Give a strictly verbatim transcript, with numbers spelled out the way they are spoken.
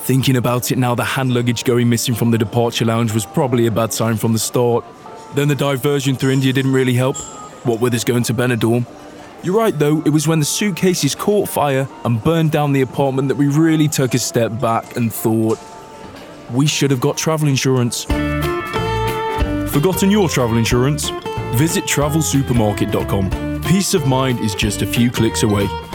Thinking about it now, the hand luggage going missing from the departure lounge was probably a bad sign from the start. Then the diversion through India didn't really help, what with us going to Benidorm. You're right though, it was when the suitcases caught fire and burned down the apartment that we really took a step back and thought, we should have got travel insurance. Forgotten your travel insurance? Visit travel supermarket dot com. Peace of mind is just a few clicks away.